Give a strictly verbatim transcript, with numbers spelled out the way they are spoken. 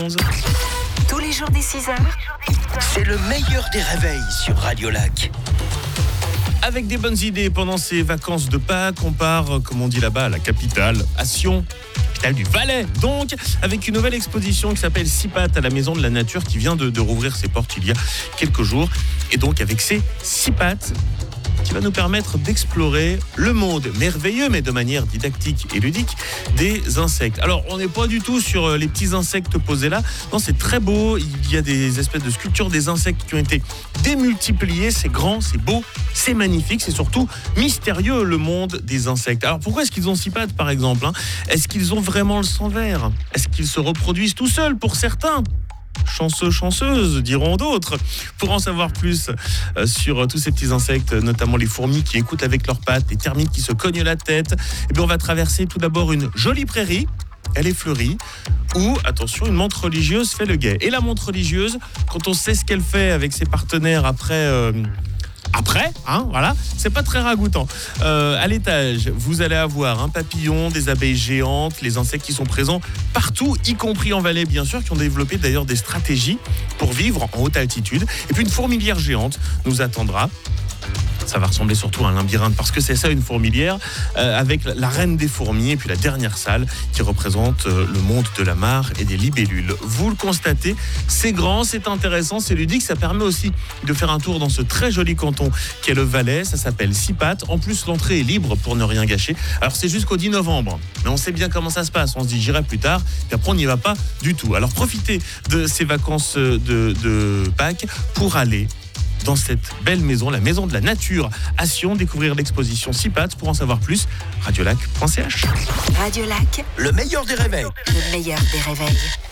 Tous les jours dès six heures, c'est le meilleur des réveils sur Radio Lac. Avec des bonnes idées pendant ces vacances de Pâques, on part, comme on dit là-bas, à la capitale, à Sion. Capitale du Valais, donc, avec une nouvelle exposition qui s'appelle Six Pattes à la Maison de la Nature, qui vient de, de rouvrir ses portes il y a quelques jours. Et donc, avec ces six pattes, qui va nous permettre d'explorer le monde merveilleux, mais de manière didactique et ludique, des insectes. Alors, on n'est pas du tout sur les petits insectes posés là. Non, c'est très beau. Il y a des espèces de sculptures des insectes qui ont été démultipliées. C'est grand, c'est beau, c'est magnifique. C'est surtout mystérieux, le monde des insectes. Alors, pourquoi est-ce qu'ils ont six pattes, par exemple, hein ? Est-ce qu'ils ont vraiment le sang vert ? Est-ce qu'ils se reproduisent tout seuls, pour certains ? Chanceux, chanceuse, diront d'autres. Pour en savoir plus euh, sur euh, tous ces petits insectes, notamment les fourmis qui écoutent avec leurs pattes, les termites qui se cognent la tête, eh bien on va traverser tout d'abord une jolie prairie. Elle est fleurie, où, attention, une menthe religieuse fait le guet. Et la menthe religieuse, quand on sait ce qu'elle fait avec ses partenaires après... Euh, Après, hein, voilà, c'est pas très ragoûtant. Euh, à l'étage, vous allez avoir un papillon, des abeilles géantes, les insectes qui sont présents partout, y compris en vallée, bien sûr, qui ont développé d'ailleurs des stratégies pour vivre en haute altitude. Et puis une fourmilière géante nous attendra. Ça va ressembler surtout à un labyrinthe, parce que c'est ça, une fourmilière, euh, avec la reine des fourmis et puis la dernière salle qui représente euh, le monde de la mare et des libellules. Vous le constatez, c'est grand, c'est intéressant, c'est ludique. Ça permet aussi de faire un tour dans ce très joli canton qu'est le Valais. Ça s'appelle Six Pattes. En plus, l'entrée est libre pour ne rien gâcher. Alors, c'est jusqu'au dix novembre. Mais on sait bien comment ça se passe. On se dit, j'irai plus tard. Puis après, on n'y va pas du tout. Alors, profitez de ces vacances de, de Pâques pour aller dans cette belle maison, la Maison de la Nature à Sion, découvrir l'exposition Six Pattes. Pour en savoir plus, radiolac point c h. Radio Lac, Le meilleur des réveils. le meilleur des réveils.